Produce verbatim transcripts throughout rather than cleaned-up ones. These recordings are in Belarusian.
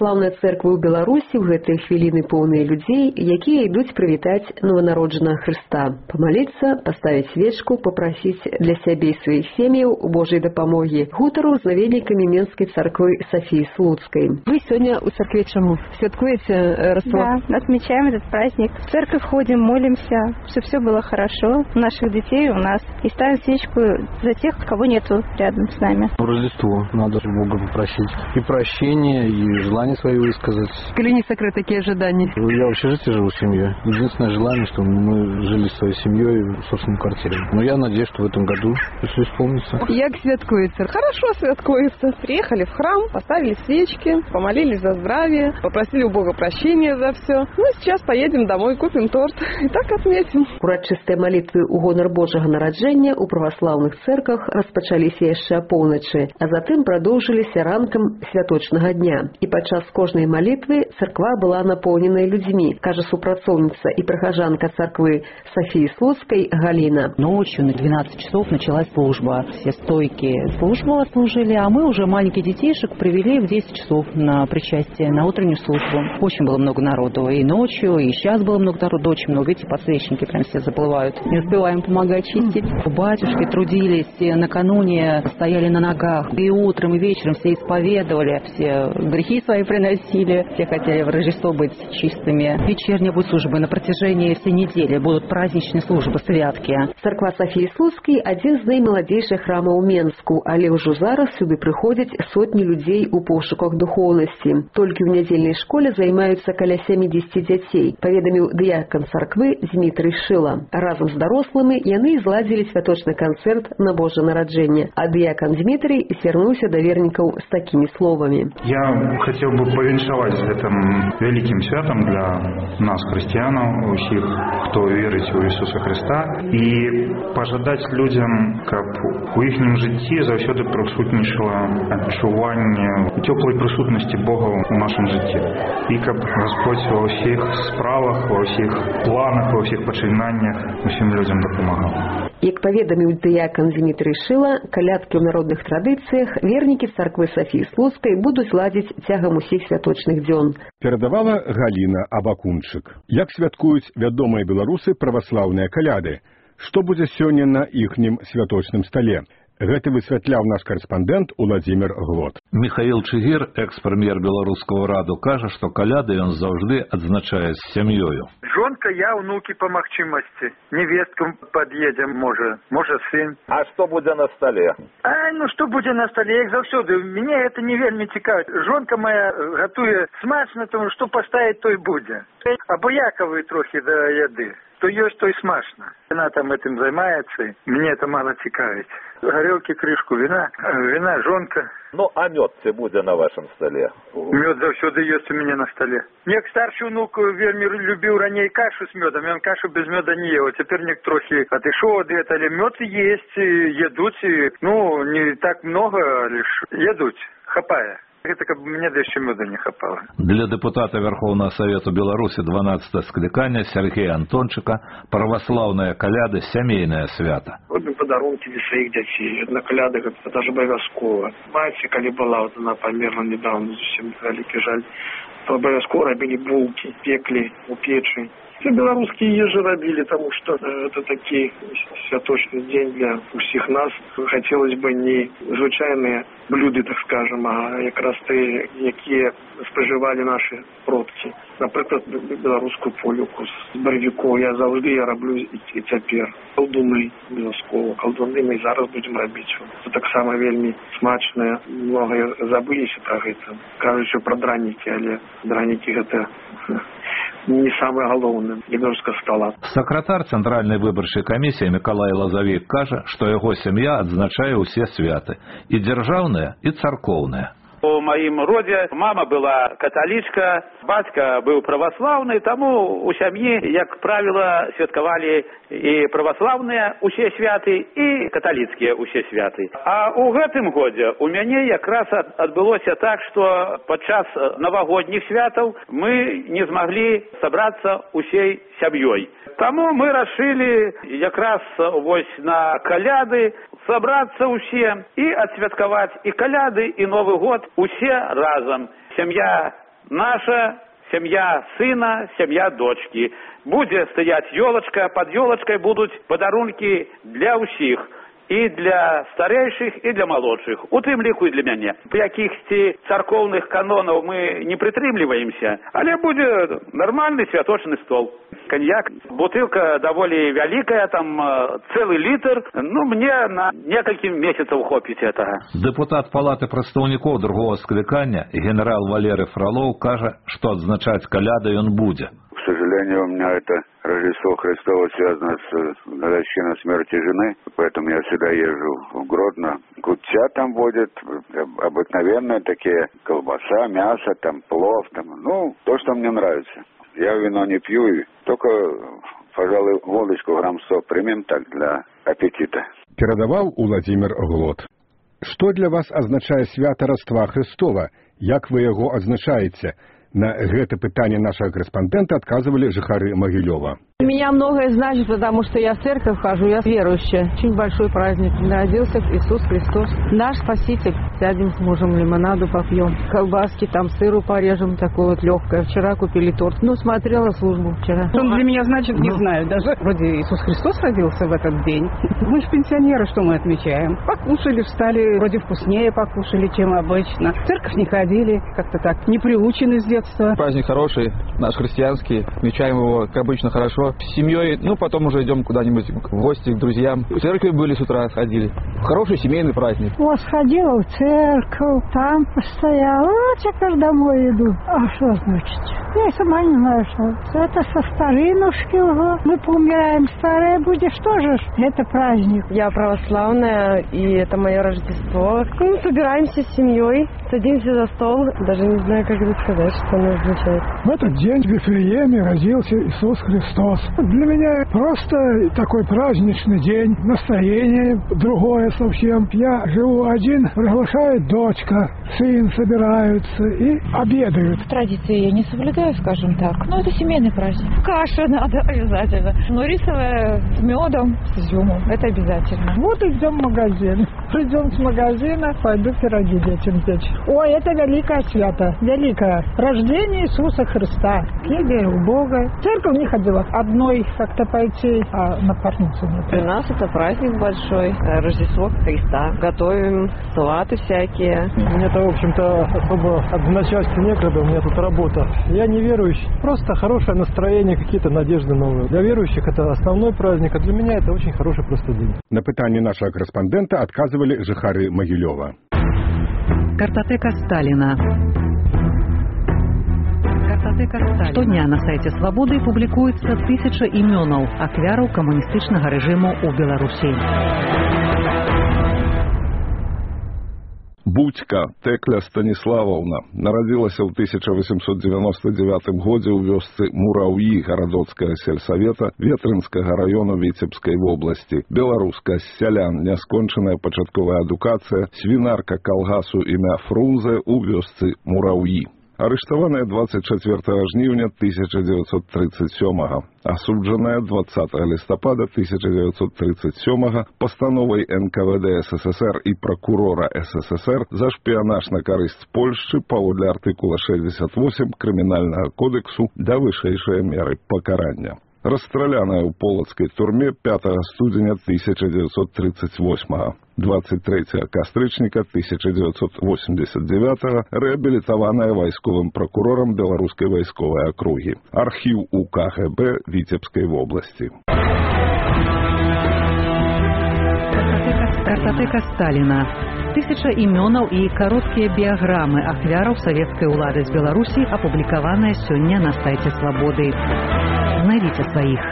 праваслаўнай цэрквы ў Беларусі ў гэтыя хвіліны поўныя людзей, якія ідуць прывітаць нованароджанага Хрыста, памаліцца, паставіць свечку, папрасіць для сябе і сваіх сем'яў Божай дапамогі. Гутару з наведнікамі Менскай царквы Софии Слуцкой. Вы сегодня у церкви чему? Святкуете Рождество? Да, отмечаем этот праздник. В церковь ходим, молимся, чтобы все было хорошо у наших детей, у нас. И ставим свечку за тех, кого нету рядом с нами. Рождество надо Бога попросить. И прощения, и желания свои высказать. Коли не секрет, такие ожидания? Я в общежитии живу с семьей. Единственное желание, чтобы мы жили своей семьей в собственной квартире. Но я надеюсь, что в этом году все исполнится. Як святкуется? Хорошо святкуется. Приехали в храм, поставили свечки, помолились за здравие, попросили у Бога прощения за все. Ну и сейчас поедем домой, купим торт и так отметим. Урачыстыя малітвы ў гонар Божага нараджэння ў праваслаўных цэрквах распачаліся яшчэ апоўначы, а затым прадоўжыліся ранкам святочнага дня. І падчас кожнай малітвы царква была напоўненая людзьмі, кажа супрацоўніца і прыхажанка царквы Софии Слуцкой Галина. Ночью на двенадцать часов началась служба. Все стойки службу отслужили, а мы уже маленьких детишек привели в десять часов на причастие, на утреннюю службу. Очень было много народу. И ночью, и сейчас было много народу, очень много. Видите, подсвечники прям все заплывают. Не успеваем помогать чистить. Батюшки трудились, накануне стояли на ногах. И утром, и вечером все исповедовали, все грехи свои приносили. Все хотели в Рождество быть чистыми. Вечерняя будет служба на протяжении всей недели. Будут праздничные службы, святки. Царква Софии Слуцкой – один з наймаладзейшых храмаў у Менску, але ўжо зараз сюды прыходзяць сотні людзей у пошуках духоўнасці. Толькі ў нядзельнай школе займаюцца каля сямідзесяці дзяцей, паведаміў дыякан царквы Дмітрый Шыла. Разам з дарослымі яны зладзілі святочны канцэрт на Божае нараджэнне, а дыякан Дмітрый звярнуўся да вернікаў з такімі словамі. Я хацеў бы павіншаваць гэтым вялікім святам для нас, хрысціянаў, усіх, хто верыць у Ісуса Хрыста, і пажадаць людзям, каб у іхнім жыцці заўсёды прысутнічала адчуванне цёплай прысутнасці Бога ў нашым жыцці. І каб Господь ва ўсіх справах, ва ўсіх планах, ва ўсіх пачынаннях усім людзям дапамагаў. Як паведаміў дыякан Дмітрый Шыла, калядкі ў народных традыцыях вернікі царквы Софии Слуцкой будуць ладзіць цягам усіх святочных дзён. Перадавала Галіна Абакунчык. Як святкуюць вядомыя беларусы праваслаўныя каляды? Што будзе сёння на іхнім святочным стале? Гэта высвятляў наш карэспандэнт Уладзімір Глот. Михаил Чигир, экс-прэм'ер беларускага раду, кажа, што каляды ён заўжды адзначае з сям'ёю. Жонка, я, внукі па магчымасці. Невесткам пад'едзем, можа, можа сын. А што будзе на стале? А, ну што будзе на стале, як заўсёды. Мяне гэта не вельмі цікавіць. Жонка моя гатуе смачна, тому што паставіць, той будзе. Абыякавы трохі да яды. То ёсць, то і смачна. Яна там этим займаецца, мне это мало цікавіць. Горелки, крышку вина, вина, жонка. Ну, а мед ці будзе на вашем столе? Мед заўсёды ёсць у мяне на столе. Нек старший внук вельмі любіў раней кашу с медом, ён кашу без меда не ел. Цяпер нек трохи отышоў ад этого, але мед есть, едуць, ну, не так много, лишь едуць, хапае. Гэта каб мне да яшчэ меда не хапала. Для депутата Верховного Совету Беларуси дванадцатого скликания Сергея Антончика православная каляды – сямейное свято. Вот бы подарунки для своих детей. На каляды это даже обовязково. Маці, калі была, вот она померла недавно, зусім вялікі жаль, то обовязково робили булки, пекли у печи. Все белорусские ежи робили, потому что это такой святочный день для всех нас. Хотелось бы не звычайные блюда, так скажем, а как раз те, какие споживали наши продки. Например, белорусскую полюку с барвиком. Я завжди я роблю и теперь. Колдуны обов'язково. Колдуны мы зараз будем робить. Это так само вельми смачное. Много забылись про это. Кажуть, что про драники, але драники это... не самое галоўнае для беларускага стола. Сакратар Цэнтральнай выбарчай камісіі Мікалай Лазавік кажа, што яго сям'я адзначае ўсе святы, і дзяржаўныя, і царкоўныя. У моим роде мама была католичка, батька был православный, тому у семьи, как правило, святковали и православные усе святы, и католицкие усе святы. А у гэтым годе у мяне якраз отбылося так, что подчас новогодних святов мы не смогли собраться усей сям'ей. Тому мы решили якраз вось на каляды собраться усе и отсвятковать и каляды, и Новый год усе разом. Семья наша сям'я сына, сям'я дочкі. Будзе стаяць ёлачка, пад ёлачкай будуць падарункі для ўсіх. І для старэйшых, і для малодшых. У тым ліку і для мяне. Якіхсьці царкоўных канонаў мы не прытрымліваемся, але будзе нармальны святочны стол. Коньяк, бутылка даволі вялікая, там цэлы літр, ну, мне на некалькі месяцаў хопіць этого. Дэпутат Палаты прадстаўнікоў другого скликання, генерал Валерий Фролов, кажа, што адзначаць каляды ён будзе. К сожалению, у меня это Рождество Христово связано с годовщиной смерти жены, поэтому я всегда езжу в Гродно. Гудца там будет, обыкновенные такие, колбаса, мясо, там плов, там, ну, то, что мне нравится. Я вино не пью, и только, пожалуй, водочку грамм сто примем так для аппетита. Перадаваў Уладзімір Глот. Што для вас азначае свята Раства Христова? Як вы яго адзначаеце? На гэта пытанне нашего корреспондента отказывали жыхары Могилева. У меня многое значит, потому что я в церковь хожу, я верующая. Очень большой праздник. Родился Иисус Христос, наш Спаситель. Сядем с мужем лимонаду попьем, колбаски, там сыру порежем, такое вот легкое. Вчера купили торт. Ну, смотрела службу вчера. Что он для меня значит, не знаю даже. Вроде Иисус Христос родился в этот день. Мы же пенсионеры, что мы отмечаем? Покушали, встали, вроде вкуснее покушали, чем обычно. В церковь не ходили, как-то так, не приучены с детства. Праздник хороший, наш христианский. Отмечаем его, как обычно, хорошо. С семьей, ну, потом уже идем куда-нибудь в гости к друзьям. В церкви были с утра, ходили. Хороший семейный праздник. Вот сходила в церковь, там постояла. Вот теперь домой иду. А что значит? Я сама не знаю, что. Это со старинушки уже. Мы поумираем, старая будешь тоже. Это праздник. Я православная, и это мое Рождество. Мы собираемся с семьей, садимся за стол. Даже не знаю, как это сказать, что оно означает. В этот день в Вифлееме родился Иисус Христос. Для меня просто такой праздничный день, настроение другое совсем. Я живу один, приглашает дочка, сын собираются и обедают. Традиции я не соблюдаю, скажем так, но это семейный праздник. Каша надо обязательно, но рисовая с медом, с изюмом, это обязательно. Вот идем в магазин. Придем с магазина, пойду пироги детям печь. Ой, это великое свято, великое. Рождение Иисуса Христа. Я верю в Бога. В церковь не ходила. Одной как-то пойти, а напарницу нет. Для нас это праздник большой, Рождество Христа. Готовим салаты всякие. Мне-то, в общем-то, особо отзначать некогда, у меня тут работа. Я не верующий, просто хорошее настроение, какие-то надежды новые. Для верующих это основной праздник, а для меня это очень хороший просто день. На пытанне нашего корреспондента отказывали жыхары Могилева. Картотека Сталина. Штодня на сайце Свабоды публікуецца тысяча імёнаў ахвяраў камуністычнага рэжыму ў Беларусі. Будька Тэкля Станіславаўна нарадзілася ў тысяча восемьсот девяносто девятым годзе ў вёсцы Мураўі гарадоцкага сельсавета Ветрынскага раёну Віцебскай вобласці. Беларуска з сялян, няскончаная пачатковая адукацыя, свінарка калгасу імя Фрунзе ў вёсцы Мураўі. Арыштаваная двадцать четвёртого жніўня тысяча девятьсот тридцать сёмага, асуджаная двадцатого лістапада тысяча девятьсот тридцать сёмага пастановай эн ка вэ дэ эс эс эс эр і пракурора эс эс эс эр за шпіянаж на карысць Польшчы паводле артыкула шэсцьдзесят восемь крымінальнага кодексу да вышэйшай меры пакарання. Расстраляная ў полацкай турме пятого студзеня тысяча девятьсот тридцать восьмага. двадцать третьего кастрычніка тысяча девятьсот восемьдесят девятого рэабілітаваная вайсковым пракурорам Беларускай вайсковай акругі. Архіў у ка гэ бэ Віцебскай вобласці. Картотека Сталина. Тысяча імёнаў і кароткія біяграмы ахвяраў савецкай улады з Беларусі апублікаваныя сёння на сайце Свабоды. Знайдзіце сваіх.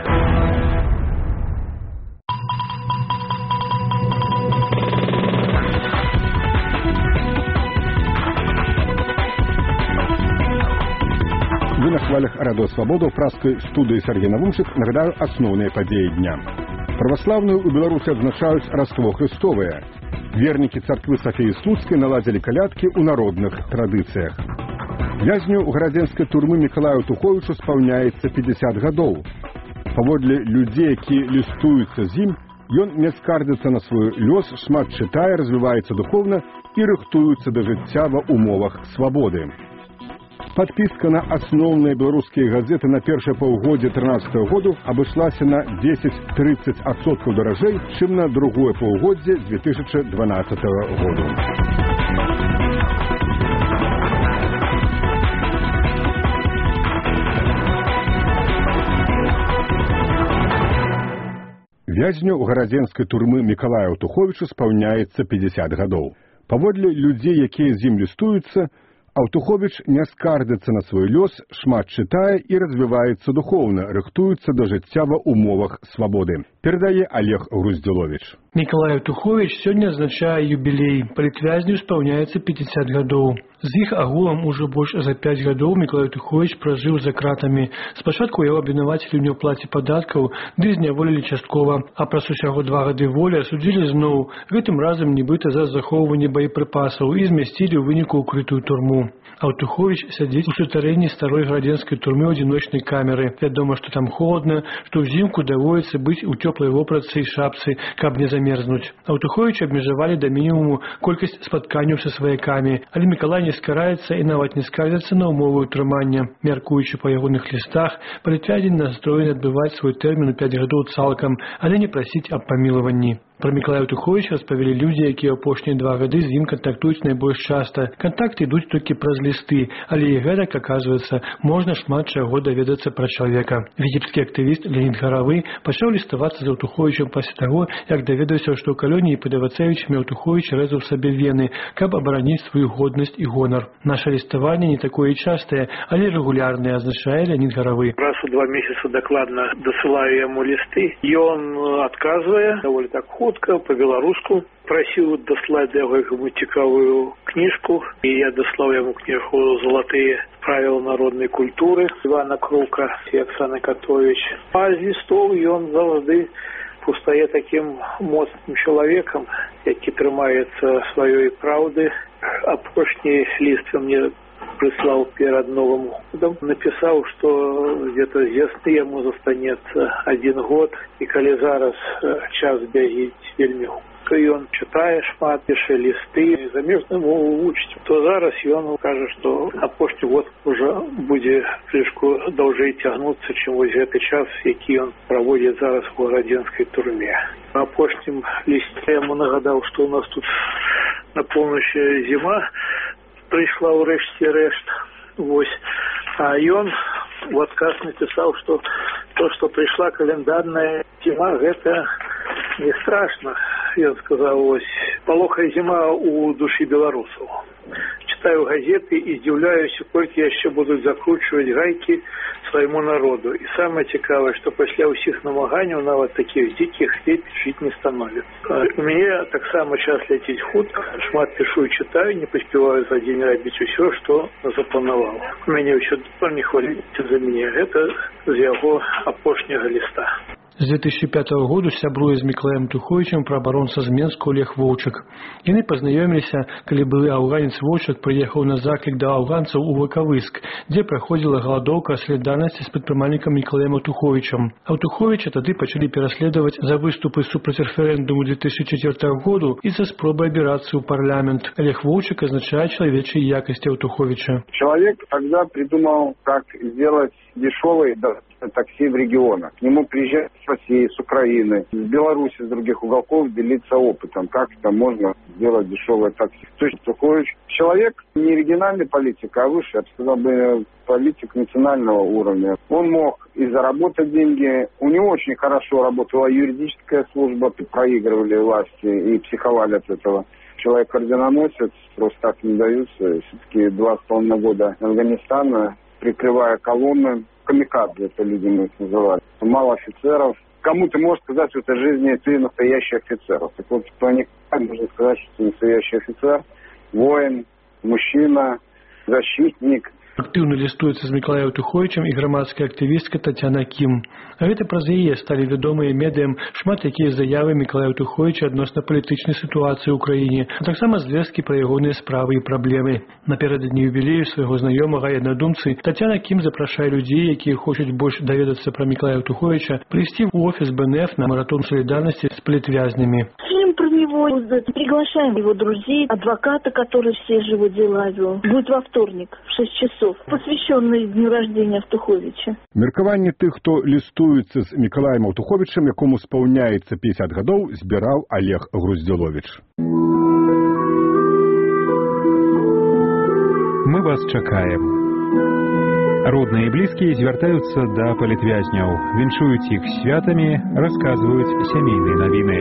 Вы на хвалях радио «Свобода» в пражской студии Сергей Навумчик. Нагадаю основные подеи дня. Православную у Беларуси отзначают Рождество Христовое. Верники церкви Софии Слуцкой наладили колядки у народных традициях. Вязню гарадзенскай турмы Миколаю Туховичу исполняется пятьдесят годов. Паводле людей, які лістуюцца з ім, ён не скардзіцца на свой лёс, шмат чытае, развіваецца духовна і рыхтуецца да жыцця ва умовах свабоды. Подписка на асноўныя беларускія газеты на першае паўгоддзе трынаццатага году абышлася на дзесяць-трыццаць адсоткаў даражэй, чым на другое паўгоддзе две тысячи дванаццатага году. Вязню гарадзенскай турмы Мікалая Аўтуховіча спаўняецца пятьдесят гадоў. Паводле людзей, якія з ім лістуюцца, Аўтуховіч не скардзіцца на свой лёс, шмат чытае і развіваецца духоўна, рыхтуецца да жыцця ва умовах свабоды. Перадае Олег Груздзіловіч. Мікалай Аўтуховіч сёння адзначае юбілей. Палітвязню спаўняецца пятьдесят гадоў. З іх агулам ужо больш за пять гадоў Мікалай Аўтуховіч пражыў за кратамі. Спачатку яго абвінавацілі ў няўплаце падаткаў, ды зняволілі часткова, а праз усяго два гады волі асудзілі зноў, гэтым разам нібыта за захоўванне боепрыпасаў і змясцілі ў выніку ўкрытую турму. Аўтуховіч сядзіць у сутарэнні старой гарадзенскай турмы ў адзіночнай камеры. Вядома, што там холодна, што ўзімку даводзіцца быць у цёплай вопратцы і шапцы, каб не замерзнуць. Аўтуховіч абмежавалі да мінімуму колькасць спатканняў са сваякамі, але Мікалай не скараецца і нават не скардзіцца на ўмовы ўтрымання. Мяркуючы па ягоных лістах, палітвязень настроены адбываць свой тэрмін у пять гадоў цалкам, але не прасіць аб памілаванні. Пра Мікалая Аўтуховіча распавялі людзі, якія апошнія два гады з ім кантактуюць найбольш часта. Кантакты ідуць толькі праз лісты, але і гэтак, аказваецца, можна шмат чаго даведацца пра чалавека. Віцебскі актывіст Леонід Гаравы пачаў ліставацца з Аўтуховічам пасля таго, як даведаўся, што ў калоніі пад Івацевічамі Аўтуховіч рэзаў сабе вены, каб абараніць сваю годнасць і гонар. Наша ліставанне не такое частае, але рэгулярнае, азначае Леонід Гаравы. Раз у два месяца дакладна дасылаю яму лісты. Ён адказвае даволі так хутка, по-беларуску. Просіў даслаць для яго цікавую кніжку, і я даслаў яму кніжку «Золотые правила народной культуры» Івана Крука і Оксаны Катович. А з лістов ён заўжды пустае таким моцным чалавекам, які трымаецца сваёй праўды. Апошні ліст мне прислал перед Новым годом, написал, что где-то с весны ему застанется один год, и коли зараз час бегить вельми хутка, и он читае шмат, пише листы, замежную мову учить, то зараз он каже, что апошні год уже будет трішку довжей тягнуться, чем вот этот час, який он проводит зараз в Городенской турме. На апошнім листе ему нагадал, что у нас тут на полночь зима, прийшла урэшце рэшт, вось. А ён в адказ написал, что то, что пришла календарная зима, гэта не страшно. Ён сказал, вось, палохая зима у души белорусов. Читаю газеты и удивляюсь, колькі яшчэ будут закручивать гайки своему народу. И самое цікавое, что после усіх намаганняў нават таких диких лепить жить не становится. У меня так само час лететь хутка, шмат пишу и читаю, не поспеваю за день рабіць все, что заплановал. У меня еще не хваліце за меня. Это з яго апошняга листа. З две тысячи пятого году сябруе з Мікалаем Аўтуховічам праабаронца з Менску Олег Воўчык. Яны пазнаёміліся, калі былы аўганец Воўчык прыехаў на заклік да аўганцаў у Вакавыск, дзе праходзіла галадоўка салідарнасці з прадпрымальнікам Мікалаем Аўтуховічам. Аўтуховіча тады пачалі пераследаваць за выступы супраць рэферэндуму две тысячи четвёртого году і за спробы абірацца ў парламент. Олег Воўчык азначае чалавечыя якасці Аўтуховіча. Человек тогда придумал, как сделать дешевый такси в регионах. К нему приезжают с России, с Украины, с Беларуси, с других уголков делиться опытом, как это можно сделать дешевое такси. То есть Аўтухович человек не региональный политик, а выше, я бы сказал, бы, политик национального уровня. Он мог и заработать деньги. У него очень хорошо работала юридическая служба, проигрывали власти и психовали от этого. Человек орденоносец, просто так не даются. Все-таки два с половиной года Афганистана, прикрывая колонны, камикадзе, это люди мы их называли. Мало офицеров. Кому-то может сказать, что это жизни ты настоящий офицер. Так вот, по никак можно сказать, что ты настоящий офицер, воин, мужчина, защитник. Актыўна лістуецца з Мікалаем Аўтуховічам і грамадская актывістка Тацяна Кім. Гэта праз яе сталі вядомыя медыям шмат якія заявы Мікалая Аўтуховіча адносна палітычнай сітуацыі ў краіне, а таксама звесткі пра ягоныя справы і праблемы. Напярэдадні юбілею свайго знаёмага і аднадумцы Тацяна Кім запрашае людзей, якія хочуць больш даведацца пра Мікалая Аўтуховіча, прыйсці ў офіс бэ эн эф на маратон салідарнасці з палітвязнямі. Фильм про него его приглашаем, его друзей, адвоката, который все живут дела вел. Будет во вторник в шесть часов, посвященный дню рождения Автуховича. Меркаванне тых, хто лістуецца з Мікалаем Аўтуховічам, якому спаўняецца пятьдесят гадоў, збіраў Олег Груздзіловіч. Мы вас чакаем. Родныя і блізкія звяртаюцца да палітвязняў, віншуюць іх святамі, расказваюць сямейныя навіны.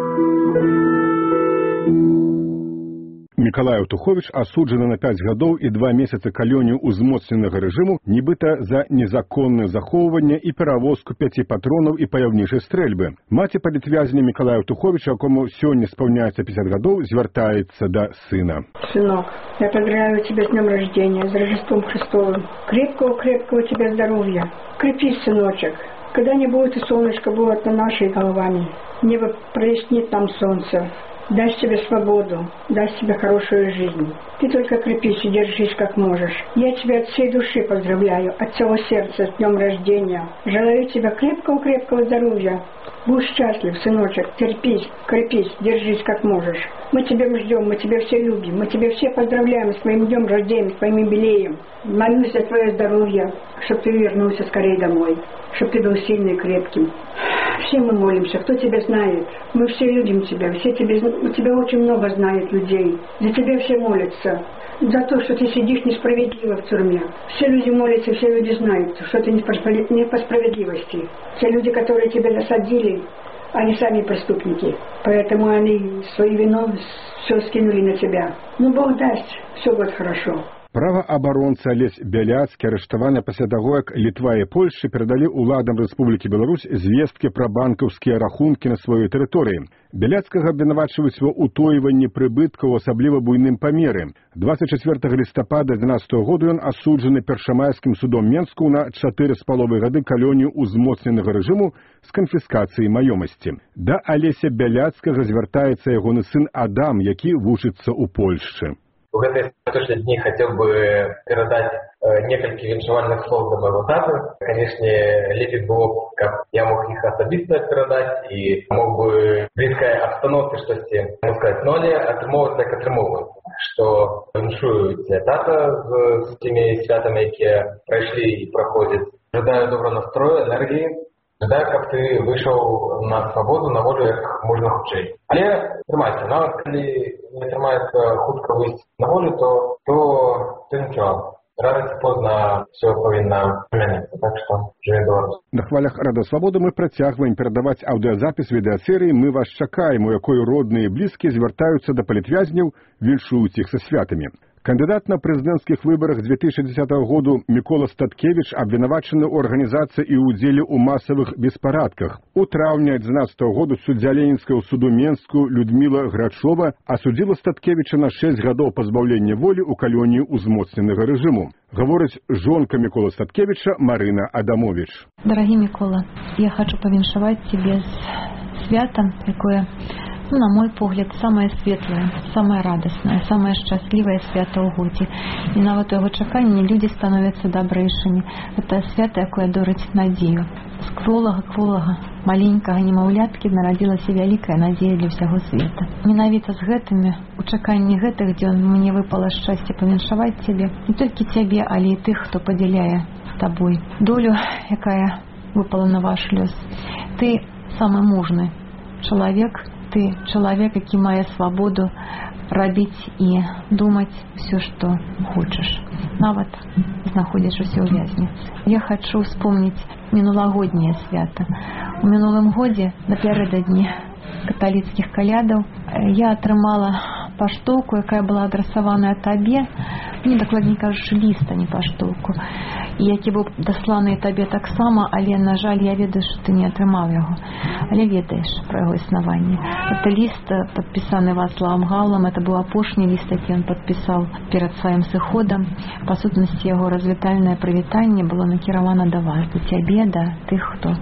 Мікалай Аўтуховіч асуджаны на пять гадоў і два месяцы калонію узмоцненага рэжыму, нібыта за незаконнае захоўванне і перавозку пяці патронаў і паяўнічай стрэльбы. Маці палітвязня Мікалая Аўтуховіча, якому сёння спаўняецца пятьдесят гадоў, звяртаецца да сына. Сынок, я поздравляю тебя с днем рождения, с Рождеством Христовым. Крепкого-крепкого тебе здоровья. Крепись, сыночек. Когда-нибудь и солнышко будет над нашими головами. Небо прояснит нам солнце. Даст тебе свободу, даст тебе хорошую жизнь. Ты только крепись и держись как можешь. Я тебя от всей души поздравляю, от всего сердца с днем рождения. Желаю тебе крепкого-крепкого здоровья. Будь счастлив, сыночек, терпись, крепись, держись как можешь. Мы тебя ждем, мы тебя все любим, мы тебя все поздравляем с твоим днем рождения, с твоим юбилеем. Молюсь за твое здоровье, чтобы ты вернулся скорее домой, чтобы ты был сильным и крепким. Все мы молимся, кто тебя знает. Мы все любим тебя, все тебе, у тебя очень много знает людей. За тебя все молятся. За то, что ты сидишь несправедливо в тюрьме. Все люди молятся, все люди знают, что ты не по, не по справедливости. Те люди, которые тебя засадили, они сами преступники. Поэтому они свою вину все скинули на тебя. Ну, Бог даст, все будет хорошо. Праваабаронца Алесь Бяляцкі, арыштаваны пасля таго, як Літва і Польшча перадалі ўладам Рэспублікі Беларусь звесткі пра банкаўскія рахункі на сваёй тэрыторыі. Бяляцкага абвінавачваюць ва ўтойванні прыбыткаў, асабліва буйным памеры. двадцать четвёртага лістапада дванаццатага году ён асуджаны першамайскім судом Менску на чатыры з паловай гады калонію ўзмоцненага рэжыму з канфіскацыяй маёмасці. Да Алеся Бяляцкага звяртаецца ягоны сын Адам, які вучыцца ў Польшчы. В этой точно дни хотел бы передать э, несколько віншавальных слов до моего таты. Конечно, лепей было, как я мог их особисто передать, и мог бы близкой обстановке, что с тем, можно сказать, но они отрымовывают, так отрымовывают. Что віншую тебе тата с, с теми святами, которые прошли и проходят. Ожидаю доброго настроя, энергии. Жадаю, каб ты выйшаў на свабоду, на волю як можна хутчэй. Але трымайся, нават калі не атрымаецца хутка выйсці на волю, то, то ты нічого. Рано ці позна все павінна змяніцца, так што жыве Беларусь. На хвалях Рада Свабоды мы працягваем перадаваць аўдыазапіс відэасерыі «Мы вас чакаем», у якой родныя і блізкія звяртаюцца да палітвязняў, віншуюць іх са святамі. Кандыдат на прэзідэнцкіх выбарах две тысячи десятого году Мікола Статкевіч абвінавачаны ў арганізацыі і ўдзеле ў масавых беспарадках. У траўні дванаццатага году суддзя Ленінскага суду Менску Людміла Грачова асудзіла Статкевіча на шесть гадоў пазбаўлення волі ў калоніі ўзмоцненага рэжыму. Гаворыць жонка Мікола Статкевіча Марына Адамович. Дорогий Микола, я хочу повіншаваць тебе з святам, якое, ну, на мой погляд, самое светлое, самое радостное, самое счастливое свято ў годзе. І нават у яго чаканні люди становятся добрейшими. Это свято, якое дорыць надзею. З кволага кволага маленькага немаўляткі нарадзілася вялікая надзея для ўсяго света. Менавіта з гэтымі, у чаканні гэтых дзён мне выпала шчасце павіншаваць цябе, не толькі цябе, але і тых, хто падзяляе з табой долю, якая выпала на ваш лёс. Ты самы мужны чалавек, ты чалавек, які мае свабоду рабіць і думаць все, што хочаш. Нават знаходзячыся ў вязніцы. Я хочу вспомніць мінулагодняе свята. У мінулым годзе напярэдадні каталіцкіх калядаў я атрымала паштоўку, якая была адрасаваная табе, не дакладней кажучы, ліст, а не паштоўку, і які быў дасланы табе таксама, але, на жаль, я ведаю, што ты не атрымаў яго. Але ведаеш пра яго існаванне. Это ліст, падпісаны Вацлавам Гаўлам, это быў апошні ліст, які ён падпісаў перад сваім сыходам. Па сутнасці, яго развітальнае прывітанне было накіравана да вас, да цябе, да тых, хто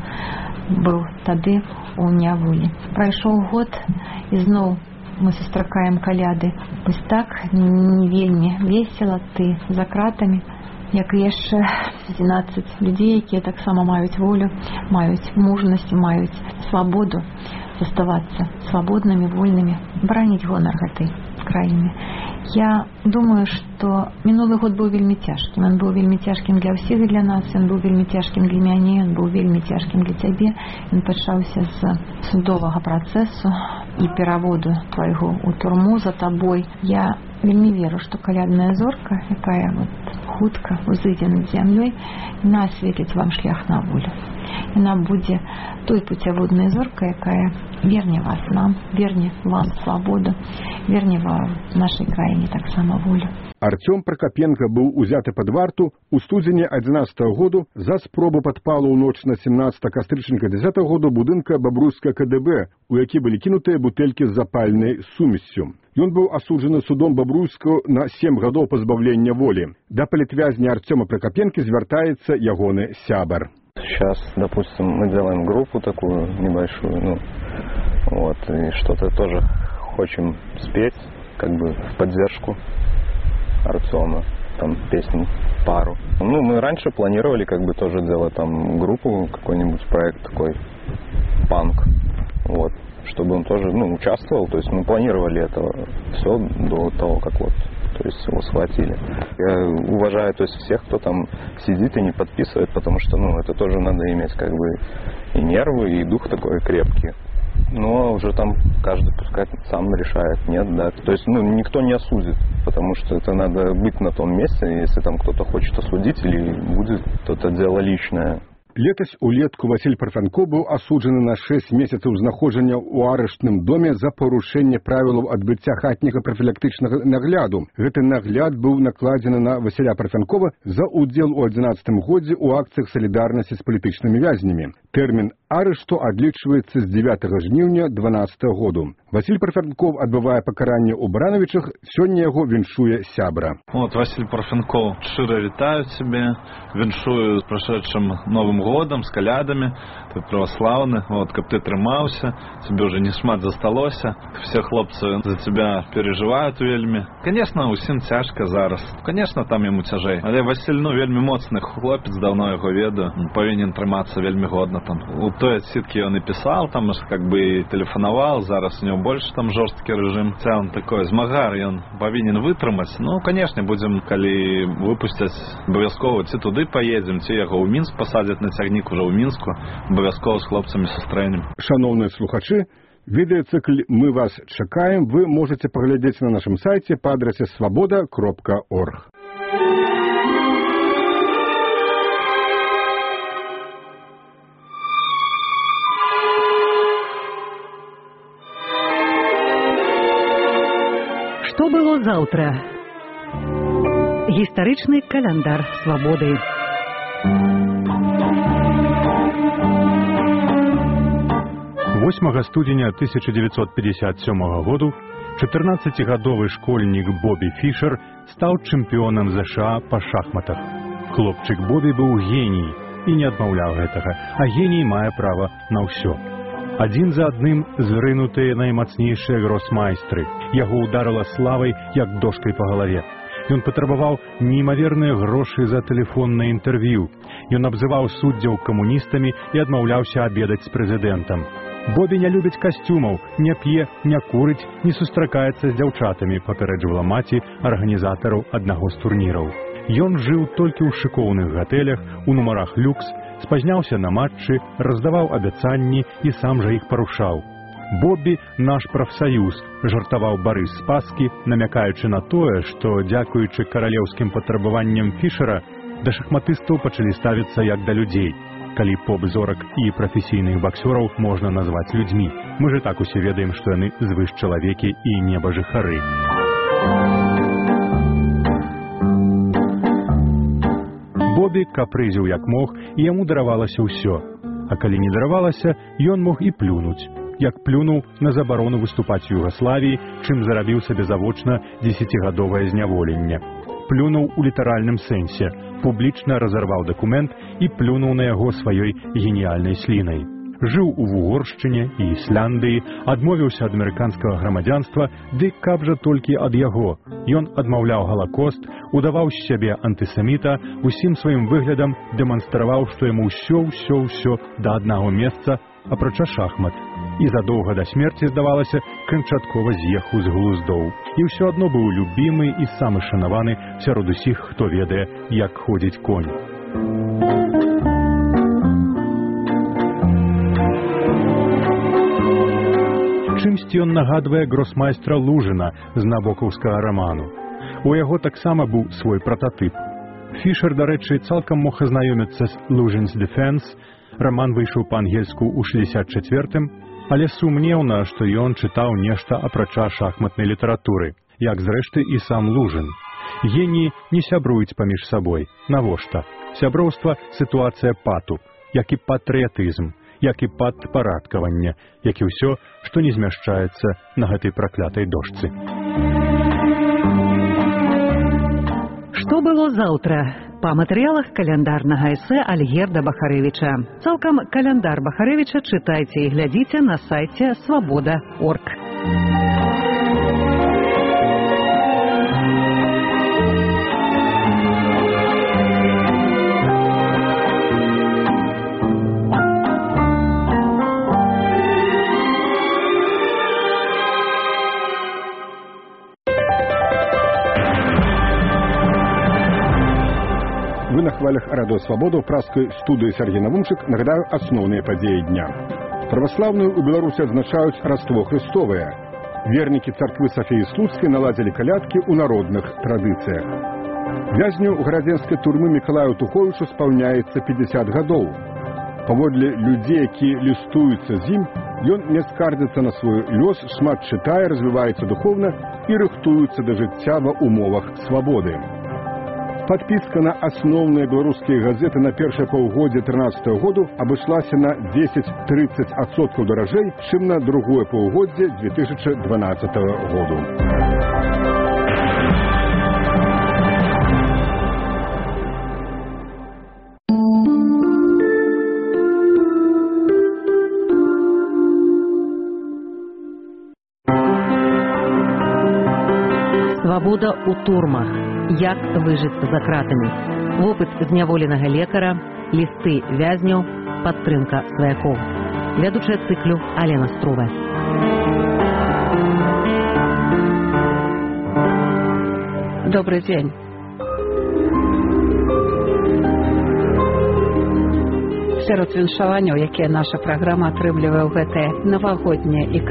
быў тады у няволі. Прайшоў год, і зноў мы сустракаем каляды. Вось так не вельмі весела, ты за кратамі, як і яшчэ адзінаццаць людзей, якія таксама маюць волю, маюць мужнасць, маюць свабоду заставацца свабоднымі, вольнымі, бараніць гонар гэтай краіны. Я думаю, што мінулы год быў вельмі цяжкім. Ён быў вельмі цяжкім для ўсіх, для нас, ён быў вельмі цяжкім для мяне, ён быў вельмі цяжкім для цябе. Ён пачаўся з судовага працэсу і пераводу твайго ў турму за табой. Я вельмі веру, што калядная зорка, якая вот хутка узыдзе над зямлёй, яна асветліць вам шлях на волю. Яна будзе той пуцяводнай зоркай, якая верне вас нам, верне вам свабоду, верне вам нашай краіне таксама волю. Артём Пракапенка быў узяты пад варту ў студзені адзінаццатага году за спробу падпалу ў ноч на семнаццатае кастрычніка дзесятага году будынка бабруйскага ка дэ бэ, у які былі кінутыя бутэлькі з запальнай сумессю. Ён быў асуджаны судом Бабруйскага на сем гадоў пазбаўлення волі. Да палітвязня Артёма Прокопенко звяртаецца ягоны сябар. Сейчас, допустим, мы делаем группу такую небольшую, ну, вот, и что-то тоже хотим спеть, как бы в поддержку Артёма, там песню пару. Ну, мы раньше планировали как бы тоже делать там группу, какой-нибудь проект такой, панк, вот, чтобы он тоже, ну, участвовал, то есть мы планировали это все до того, как вот, то есть его схватили. Я уважаю, то есть всех, кто там сидит и не подписывает, потому что, ну, это тоже надо иметь как бы и нервы, и дух такой крепкий. Но уже там каждый пускай сам решает, нет, да. То есть, ну, никто не осудит, потому что это надо быть на том месте, если там кто-то хочет осудить или будет, то это дело личное. Летась улетку Васіль Парфянко быў асуджаны на шэсць месяцаў знаходжання ў арыштным доме за парушэнне правілаў адбыцця хатняга прафілактычнага нагляду. Гэты нагляд быў накладзены на Васіля Парфянкова за ўдзел у адзінаццатым годзе ў акцыях салідарнасці з палітычнымі вязнямі. Тэрмін арышту адлічваецца з дзевятага жніўня дванаццатага году. Васіль Парфянков адбывае пакаранне ў Барановічах, сёння яго віншуе сябра. Вот, Васіль Парфянков, шчыра вітаю цябе, віншую з прошедшим Новым годом, с колядами, ты православный, вот, каб ты трымаўся, тебе уже не шмат засталося, все хлопцы за тебя переживают вельмі. Конечно, усім цяжка зараз, конечно, там ему цяжэй, але Васіль, ну, вельмі моцны хлопец, давно яго ведаю, он павінен трымацца вельмі годна там. У той адсіткі он и писал, там, как бы и телефонавал, зараз у него больше там жорсткі рэжым. Це он такой змагар, ён павінен вытрымаць. Ну, конечно, будем, калі выпусцяць, абавязкова ці туды поедем, ці яго ў Мінск посадят на цягнік уже ў Мінску, абавязкова з хлопцамі сустрэнем. Шановныя слухачы, відэацыкл «Мы вас чакаем» вы можете паглядзець на нашым сайце па адрасе свабода кропка орг. Што было заўтра? Гістарычны каляндар свабоды. восьмага студзеня тысяча девятьсот пятьдесят сёмага году чатырнаццацігадовы школьнік Бобі Фішер стаў чэмпіёнам ЗША па шахматах. Хлопчык Бобі быў геній і не адмаўляў гэтага, а геній мае права на ўсё. Адзін за адным зрынутыя наймацнейшыя гросмайстры. Яго ударыла славай, як дошкай па галаве. Ён патрабаваў неймаверныя грошы за тэлефоннае інтэрв'ю. Ён абзываў суддзяў камуністамі і адмаўляўся абедаць з прэзідэнтам. Бобі не любіць касцюмаў, не п'е, не курыць, не сустракаецца з дзяўчатамі, папярэджвала маці арганізатараў аднаго з турніраў. Ён жыў толькі ў шыкоўных гатэлях, у нумарах люкс, спазняўся на матчы, раздаваў абяцанні і сам жа іх парушаў. Бобі наш прафсаюз, жартаваў Барыс Спаскі, намякаючы на тое, што, дзякуючы каралеўскім патрабаванням Фішера, да шахматыстаў пачалі ставіцца як да людзей. Калі поп-зорак і прафесійных баксёраў можна назваць людзьмі. Мы же так усе ведаем, што яны звышчалавекі і небажыхары. Бобі капрызіў як мог, і яму даравалася ўсё. А калі не даравалася, ён мог і плюнуць. Як плюнуў на забарону выступаць у Югаславіі, чым зарабіў сабе завочна дзесяцігадовае зняволенне. Плюнуў у літаральным сэнсе, публічна разарваў дакумент і плюнуў на яго сваёй геніяльнай слінай. жыў у Вугоршчыне і Ісляндыі, адмовіўся ад амерыканскага грамадзянства, ды каб жа толькі ад яго. Ён адмаўляў галакост, удаваў з сябе антысеміта, усім сваім выглядам дэманстраваў, што яму ўсё-ўсё-ўсё да аднаго месца, апрача шахмат. І задоўга да смерці, здавалася, канчаткова з'ехаў з глуздоў. І ўсё адно быў любімы і самы шанаваны сярод усіх, хто ведае, як ходзіць конь. Чымсьці ён нагадвае гросмайстра Лужына з набокаўскага раману. У яго таксама быў свой прататып. Фішер, дарэчы, цалкам мог азнаёміцца з «Luge's Defense». Раман выйшаў па-ангельску ў шэсцьдзесят чацвёртым, але сумнеўна, што ён чытаў нешта апрача шахматнай літаратуры, як зрэшты і сам Лужын. Геніі не сябруюць паміж сабой. Навошта? Сяброўства – сітуацыя пату, як і патрыятызм, як і падпарадкаванне, як і ўсё, што не змяшчаецца на гэтай праклятай дошцы. Што было заўтра? Па матэрыялах каляндарнага эсэ Альгерда Бахарэвіча. Цалкам каляндар Бахарэвіча чытайце і глядзіце на сайце свабода точка орг. Вы на хвалях радио «Свобода» в праской студии Сергей Навумчик. Нагадаю основные подеи дня. Православную у Беларуси отзначают Рождество Христовое. Верники церкви Софии Слуцкой наладили колядки у народных традициях. Вязню градзенской турмы Миколаю Туховичу исполняется пятьдесят годов. Паводле людей, которые листуются зим, он не скардится на свой лёс, шмат читая, развивается духовно и рыхтуется до жыцця в умовах свободы. Подписка на основные белорусские газеты на первое полугодие тринадцатого года обошлась на десять-тридцать процентов дорожей, чем на другое полугодие две тысячи двенадцатого года. Свабода ў турмах. Як выжыць за кратамі. Вопыт зняволенага лекара, лісты вязняў, падтрымка сваякоў. Вядучая цыклю Алена Струва. Добрый день. Сярод віншаванняў, якія наша праграма атрымлівае ў гэтае навагодняе і